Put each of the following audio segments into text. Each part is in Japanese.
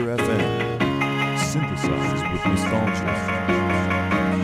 FM, synthesized with nostalgia.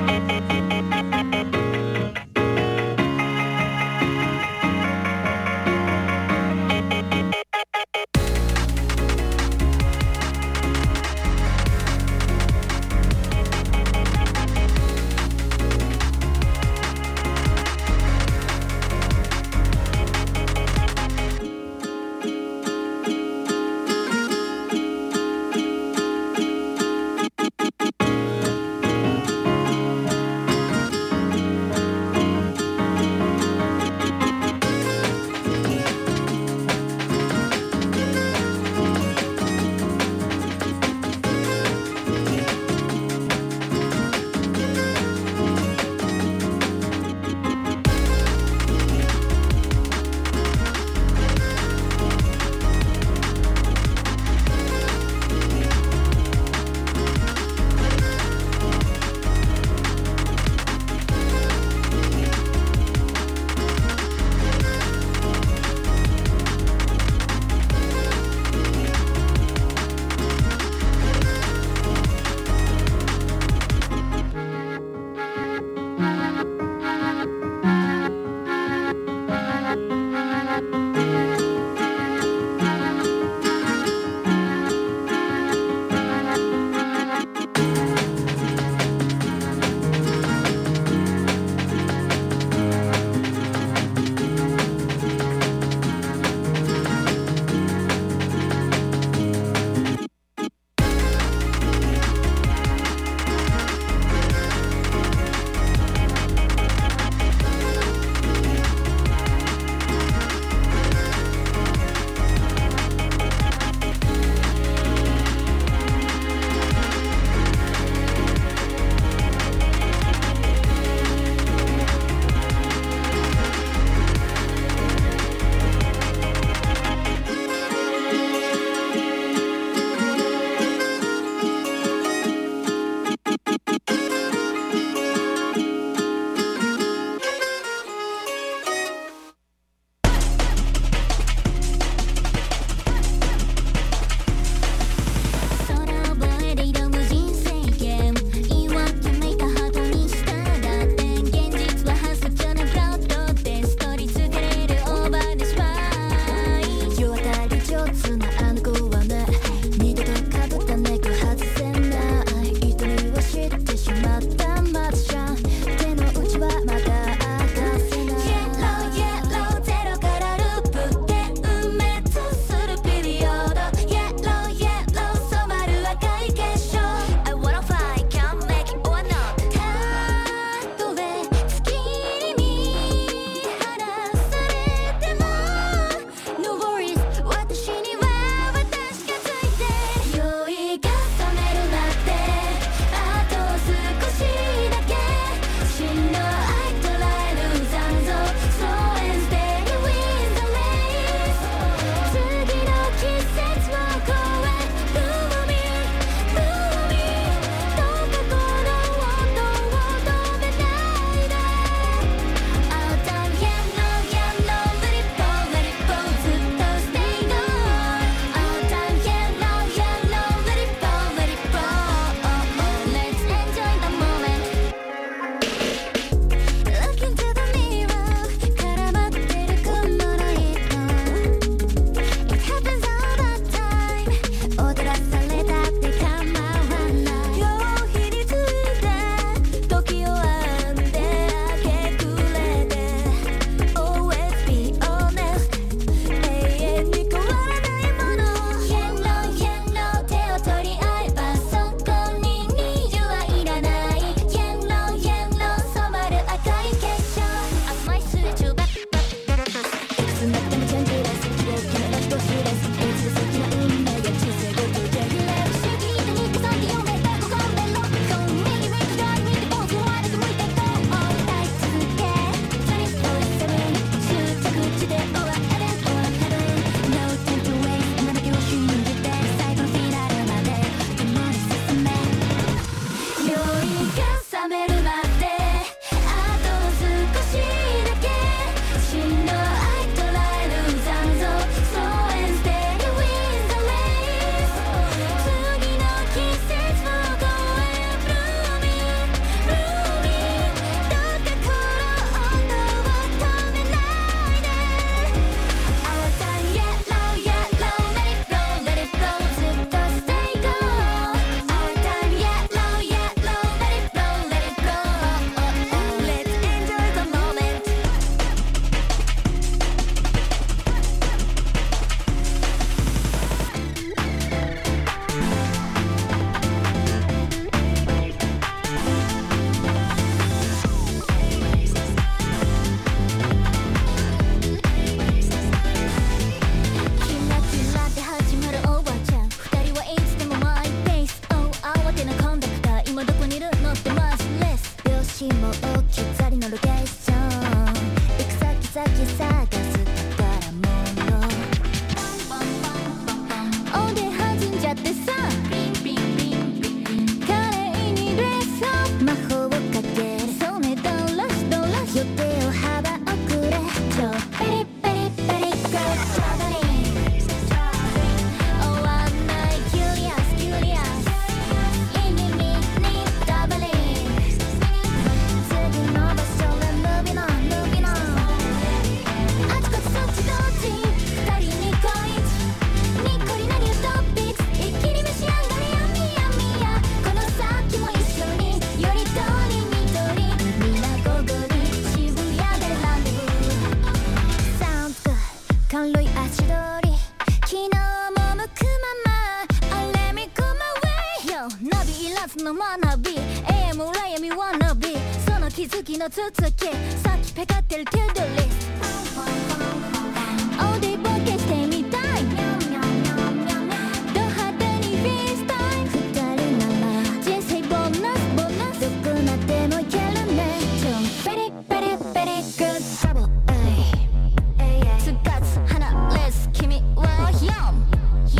スの学び AM 裏闇ワナビその気づきの続きさっきペカってるトゥードリストオーディ冒険してみたいド派手にフリースタイル二人なら人生ボーナスボーナスどこまでもいけるねベリベリベリグッダブルつかず離れず君はヨン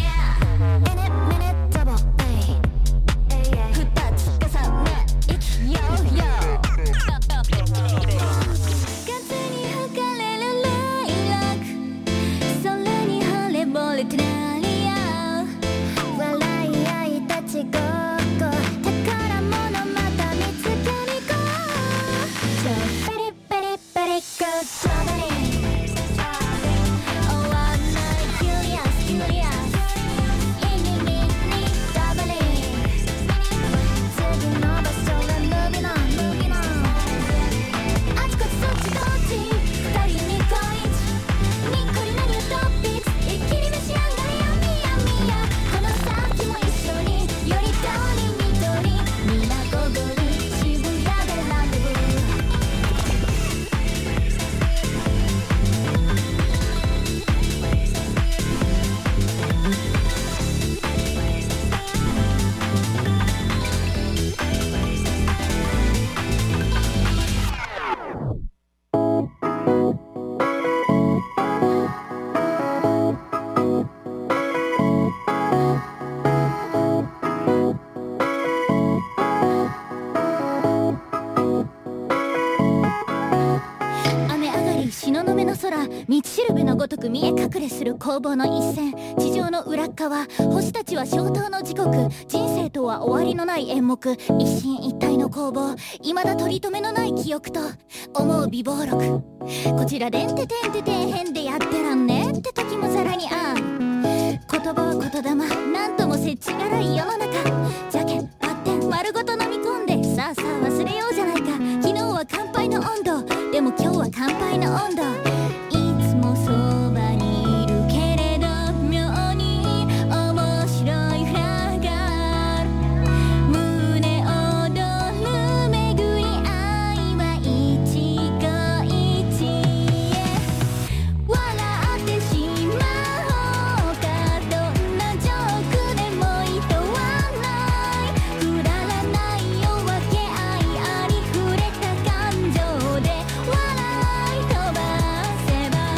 道しるべのごとく見え隠れする攻防の一戦地上の裏側星たちは消灯の時刻人生とは終わりのない演目一進一退の攻防未だ取り留めのない記憶と思う美貌録こちらでんててんててへんでやってらんねって時もざらにある言葉は言霊なんともせちがらい世の中じゃけんバッテン丸ごと飲み込んでさあさあ忘れようじゃないか昨日は乾杯の温度でも今日は乾杯の温度そばにいるけれど妙に面白いフラがある胸躍る巡り合いは一期一会笑ってしまおうかどんなジョークでもいとわないくだらない夜明け愛ありふれた感情で笑い飛ばせば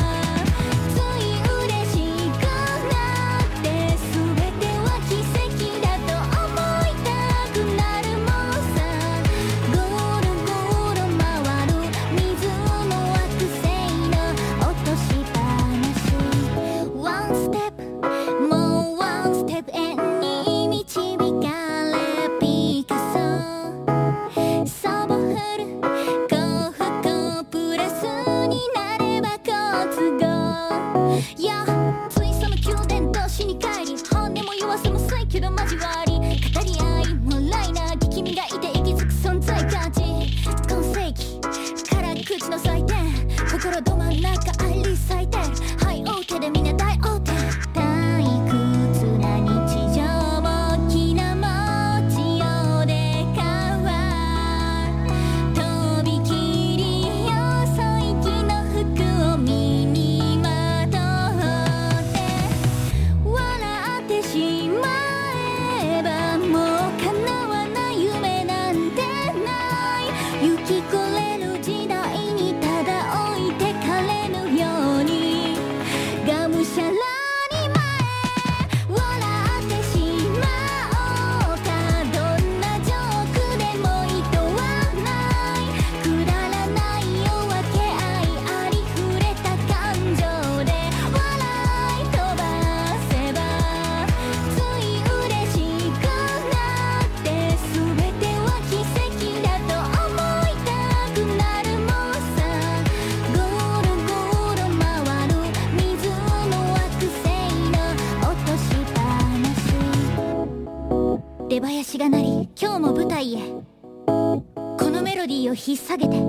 出囃子が鳴り今日も舞台へこのメロディーを引っ提げて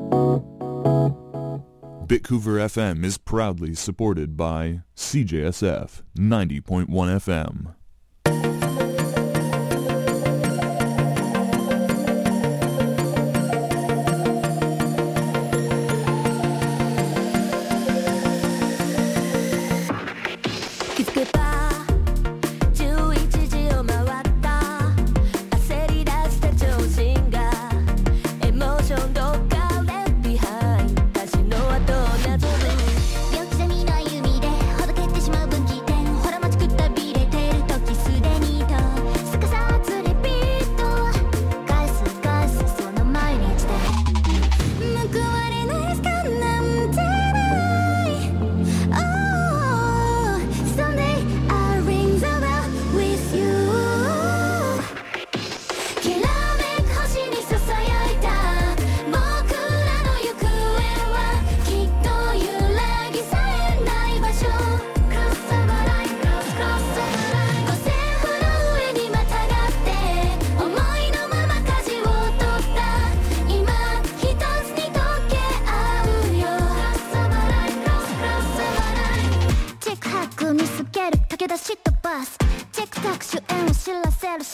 Bitcouver FM is proudly supported by CJSF 90.1 FM.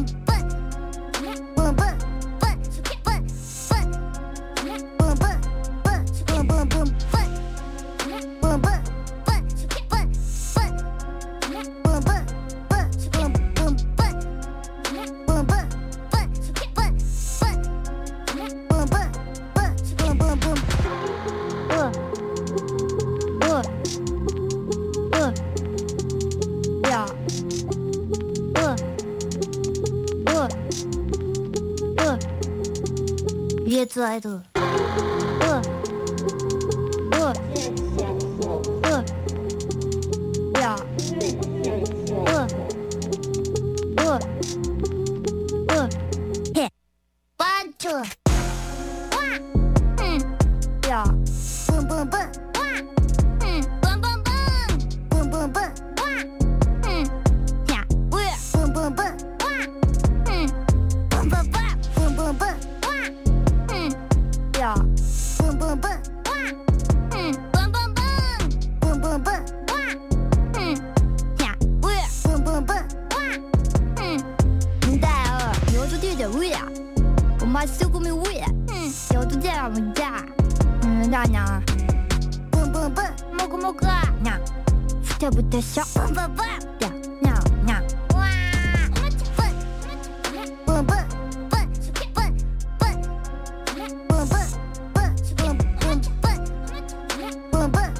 Jetzt weiter. Ja. Hey. One, two. Ja. Boom, boom, boom. Boom, boom, boom. Boom, boom, boom. Ja. Boom, boom, boom. Boom, boom, boom. Boom, boom, boom. Ja. Boom, boom, boom. Boom, boom, boom. Boom, boom, boom. Ja. Boom, boom, boom. Да, я тут有点味啊，我妈修过没味啊，我都这样不加，大娘。boom boom boom，蘑菇蘑菇啊，娘，不得不得笑，boom boom boom，娘娘娘，哇，boom boom boom boom boom boom boom boom boom boom boom boom。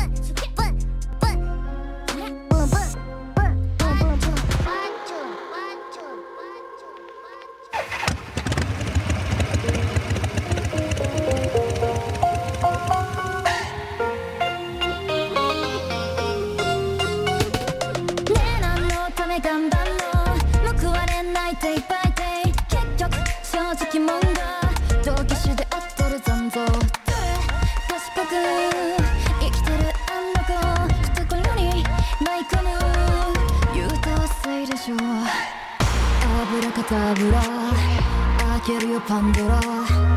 頑張ろう報われないデイバイデイ結局正直問題同義手で合ってる残像賢く生きてるあの子懐に舞い込む優等生でしょアブラカタブラ開けるよパンドラ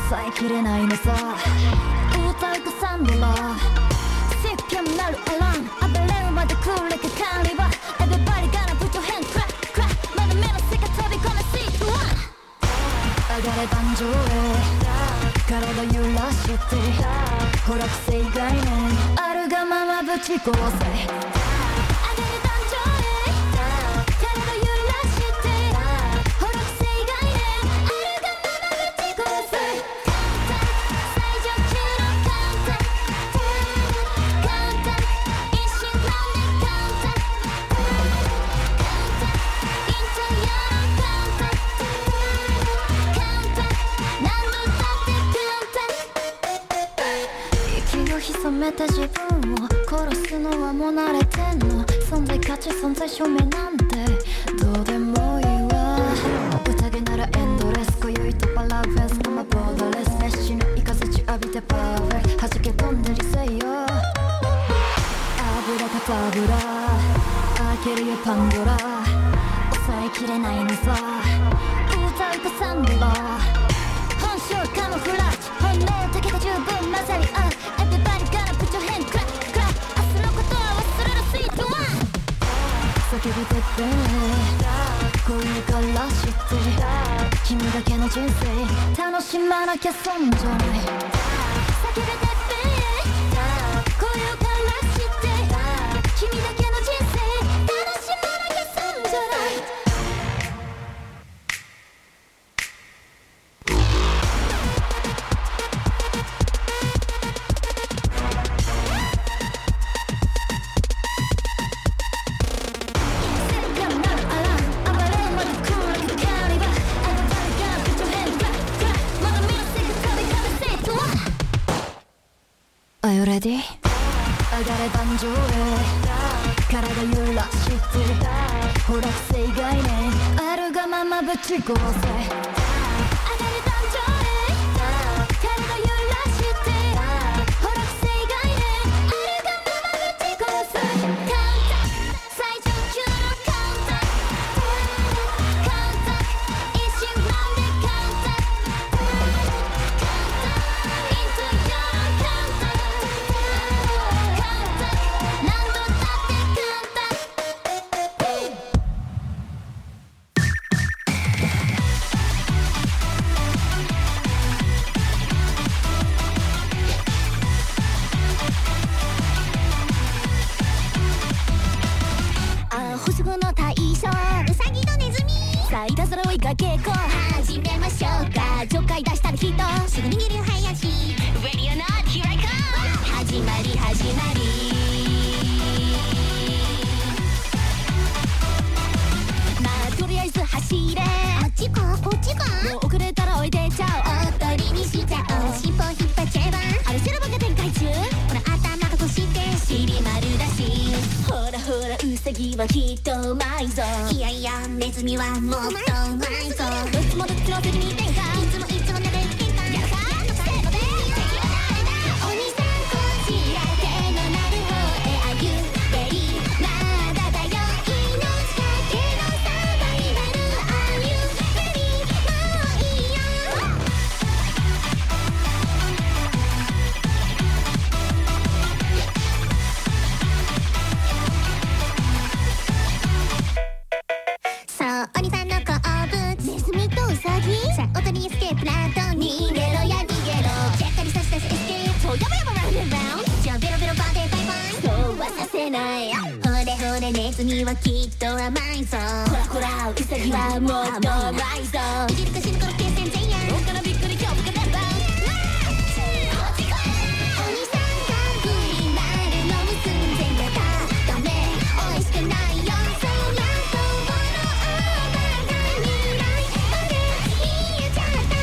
抑えきれないのさ歌うとサンドラシッピャンなるアラーム暴れるまで来るレカカーリバー Everybody gonna put your hand crack crack まだ目の世界飛び込めシートワン上がれ壇上へ体揺らしてほらくせ概念あるがままぶち殺せ上がれ壇上へ体揺らしてほらくせ概念あるがままぶち殺せ最上級のカウンターカウンター一瞬なんでカウンターカウンターインターヤーカウンターカウンター何度だってカウンター息を潜めて自分を殺すのはもう慣れてんの存在価値存在証明なんてどうでもいいわ宴ならエンドレス今宵とパラフェスのボーダーレスメッシュのイカズチ浴びてパーフェクト弾け飛んでりせよ油かたぶら開けるよパンドラ抑えきれないのさ歌うとサンドラ本性カモフラージ本能だけで十分混ざり合う Everybody gonna put your hand crack crack 明日のことは忘れるスイートワン叫びてって声からして君だけの人生楽しまなきゃ損じゃない叫びてって声からして君だけの人生楽しまなきゃ損じゃないAre you ready? 上がれ壇上へ体揺らしてほら不正概念あるがままぶち殺せ上がれ壇上へ体揺らしてほら不正概念あるがままぶち殺せカウンター最上級のカウンターカウンター一瞬なんでカウンターカウンターイントゥヨーカウンター何度だってカウンター星5の大将ウサギとネズミさあいたずら追いかけっこ始めましょうかちょっかい出したらヒットすぐ逃げる林 Ready or not here I come 始まりまあとりあえず走れあっちかこっちかもう遅れたら置いてっちゃおうおっとりにしちゃおう尻尾引っ張っちゃえばあれセロバが展開中ほら頭がこして尻丸だしほらほらウサギはきっとうまいぞいやいやネズミはもっとうまいぞどっちもどっちの責任転換いつもいつもなれる喧嘩やるかせーので敵は誰だお兄さんこちら手のなる方へあゆべりまだだよ命かけのサバイバルあゆべりもういいよそうお兄さんの好物ネズミとウサギさあおとりエスケープラント逃げろや逃げろちゃっかりさせたしエスケープそうヤバヤバラウンドラウンドじゃあベロベロバーでバイバイそうはさせないほれほれネズミはきっと甘いぞほらほらウサギはもっと甘いぞいじるか死ぬかの決戦前夜おっからびっくり恐怖が出るバウンドお兄さんがブリなるの結んでやったダメ美味しくないよそりゃこぼのオーバーが未来まで言えちゃった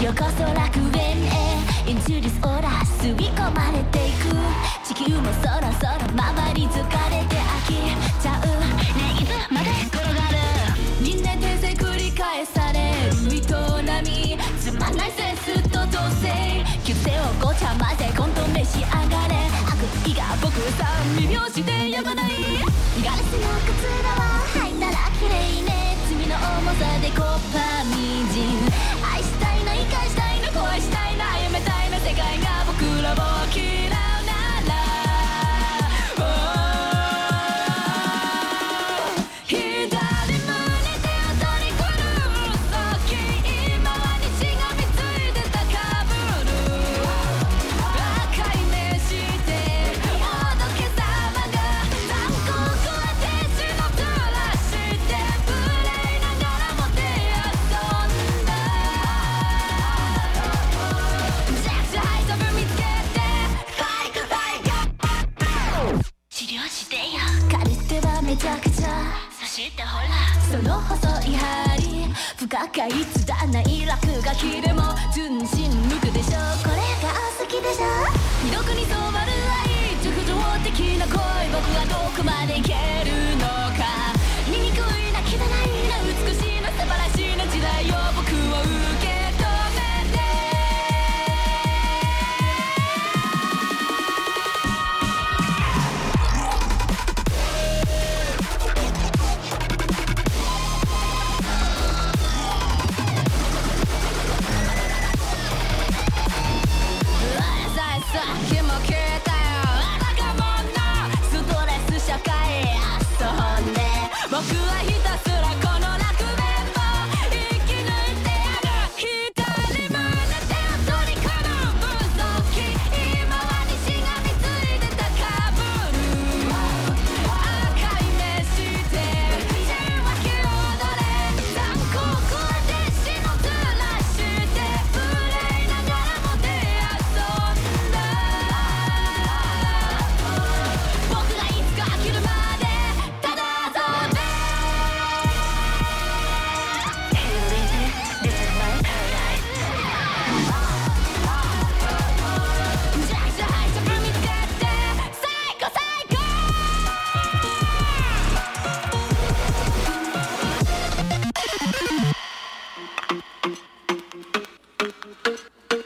ようこそ楽園へ Into this order 吸い込まれていく地球もそろそろ回り疲れて飽きちゃうねいつまで転がる2年転生繰り返される営みつまんないセンスと同性旧姓をごちゃ混ぜコント召し上がれ悪意が僕さ微妙してやまないガラスのカツラは履いたら綺麗ね罪の重さでコッパみじん愛したいな生かしたいな恋したいな夢たいな世界が僕らを嫌うなら左胸で当たりくる先今は西が見ついてたかぶる赤い目しておどけ様が残酷は天使のずらして無礼ながらもて遊んだジャッジハイトブ見つけてファイクファイク治療してよカルテはめちゃくちゃそしてほらその細い針不可解つだない落書きでも順